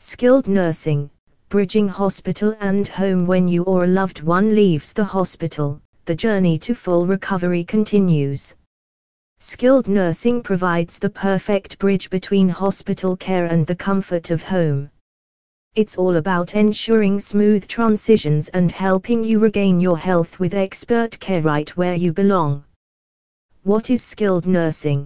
Skilled nursing, bridging hospital and home. When you or a loved one leaves the hospital, the journey to full recovery continues. Skilled nursing provides the perfect bridge between hospital care and the comfort of home. It's all about ensuring smooth transitions and helping you regain your health with expert care right where you belong. What is skilled nursing?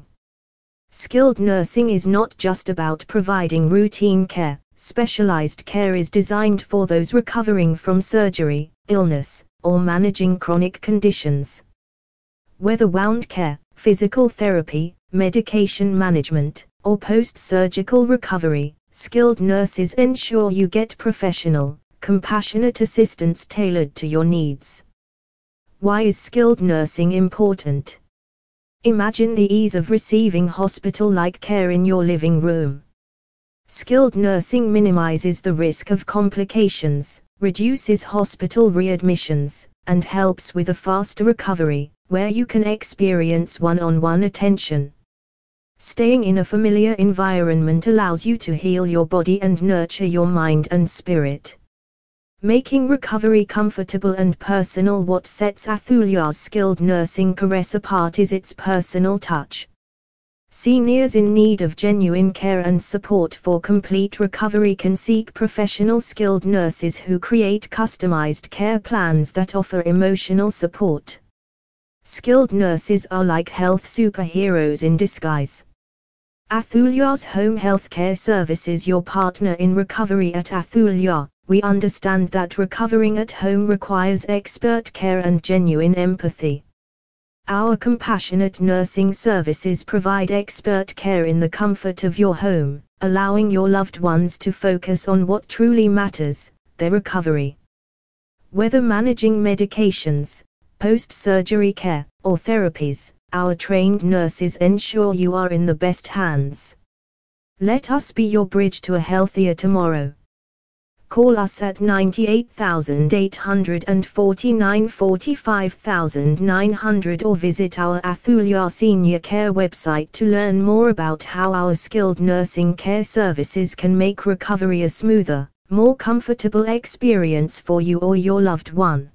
Skilled nursing is not just about providing routine care. Specialized care is designed for those recovering from surgery, illness, or managing chronic conditions. Whether wound care, physical therapy, medication management, or post-surgical recovery, skilled nurses ensure you get professional, compassionate assistance tailored to your needs. Why is skilled nursing important? Imagine the ease of receiving hospital-like care in your living room. Skilled nursing minimizes the risk of complications, reduces hospital readmissions, and helps with a faster recovery, where you can experience one-on-one attention. Staying in a familiar environment allows you to heal your body and nurture your mind and spirit. Making recovery comfortable and personal. What sets Athulya's skilled nursing caress apart is its personal touch. Seniors in need of genuine care and support for complete recovery can seek professional skilled nurses who create customized care plans that offer emotional support. Skilled nurses are like health superheroes in disguise. Athulya's Home Healthcare Services, your partner in recovery. At Athulya, we understand that recovering at home requires expert care and genuine empathy. Our compassionate nursing services provide expert care in the comfort of your home, allowing your loved ones to focus on what truly matters, their recovery. Whether managing medications, post-surgery care, or therapies, our trained nurses ensure you are in the best hands. Let us be your bridge to a healthier tomorrow. Call us at 98,849 45,900 or visit our Athulya Senior Care website to learn more about how our skilled nursing care services can make recovery a smoother, more comfortable experience for you or your loved one.